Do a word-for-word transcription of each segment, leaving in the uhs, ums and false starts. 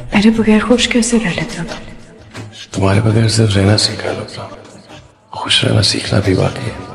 मेरे बगैर खुश कैसे रह लेते हो? तुम्हारे बगैर सिर्फ रहना सीखा है लुत्फा, खुश रहना सीखना भी बाकी है।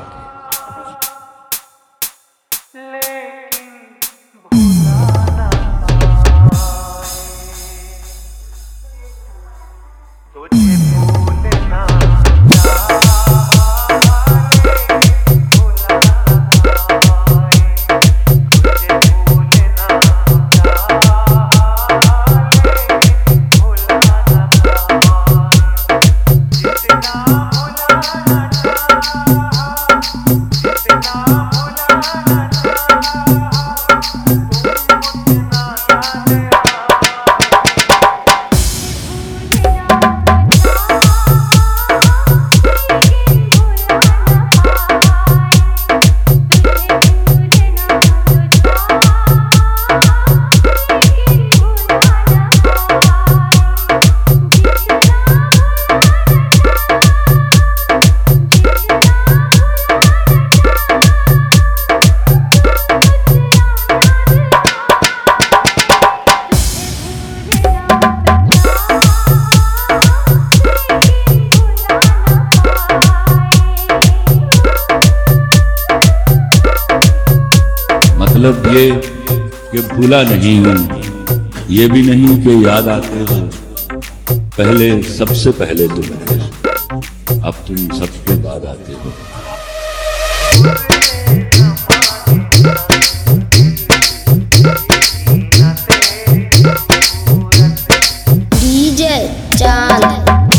मतलब ये कि भूला नहीं हूं, ये भी नहीं कि याद आते हो। पहले सबसे पहले तुम थे, अब तुम सबके बाद आते हो। डीजे चांद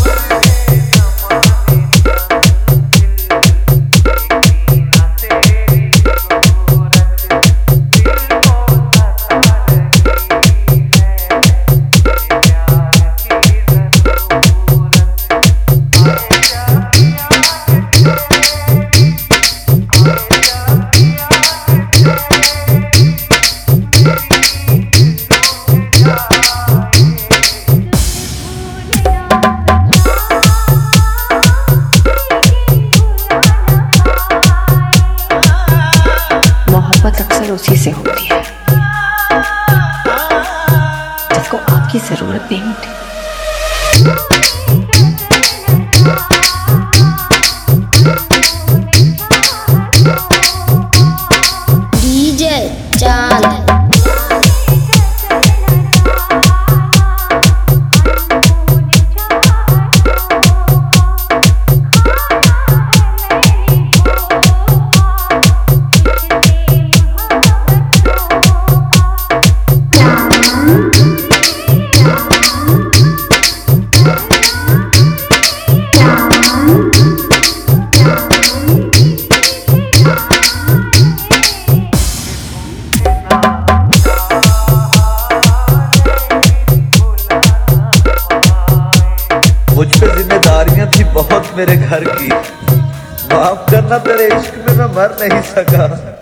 अक्सर उसी से होती है जिसको आपकी जरूरत नहीं होती। डीजे चांद मुझ पे जिम्मेदारियां थी बहुत मेरे घर की, माफ करना तेरे इश्क में मैं मर नहीं सका।